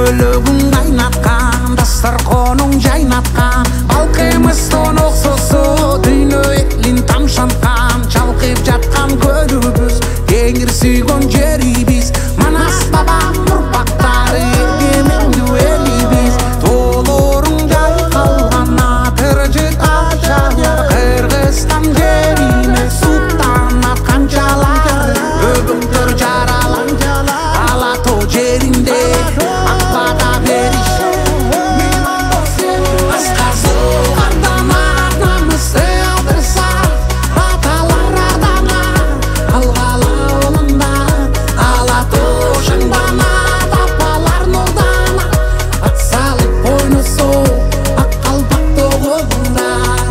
көлігін қайнатқан, дастарханың жайнатқан, балқымыстың оқсысы дүйнө элин тамшантқан, чалқып жатқан көлүбүз теңир сүйгөн жерибиз. Манас бабам урпактары эгемендүү элибиз. Тоолорун жайкалган атыржыт ажар, Кыргызстан жерине суктан аткан жалар, өгүңдөр жаралан ала тоо жеринде акбада бериши. Асказы кардан намысты алдырса, аталар адана алгала улунда, ала тоо шаңдана тапалар нурдана, ат салып ойносо ак калпак тогулунда.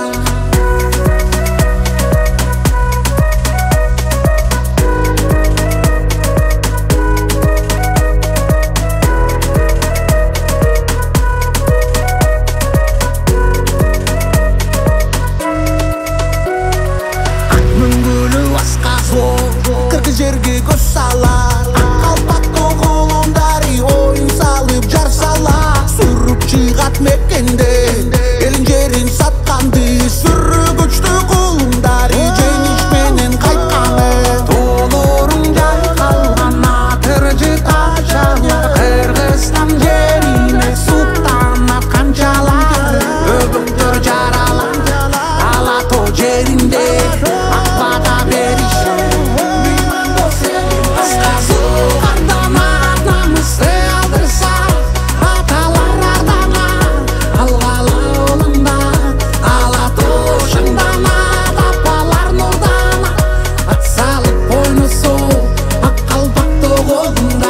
Мүңгүлү асказо кыргыз жерге көз салар, калпак тогулундари оюн салып жар салар. Сүрүп чыгат мекенде элин жерин сатканды, сүрүгүчтүү кулундари жеңиш менен кайтканы. Тоолорун жайкалган атыржыт ажар, Кыргызстан жерине суктан аткан жалар, өгүңдөр жаралан ала тоо жеринде акбада бериши. Асказы кардан намысты алдырса, аталар адана алгала улунда, ала тоо шаңдана тапалар нурдана, ат салып ойносо ак калпак тогулунда.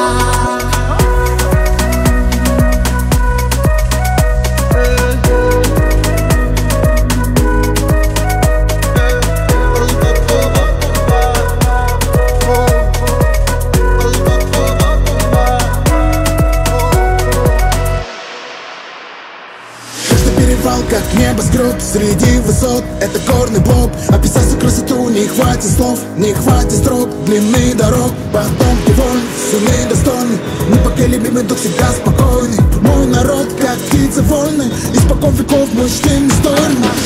Каждый перевал как небоскреб среди высот, это горный блок. Описать всю красоту не хватит слов, не хватит строк длины дорог. Потом неволь, сильный достойный, непоколебимый дух всегда спокойный. Мой народ как птицы вольны, испокон веков мужчин достойный.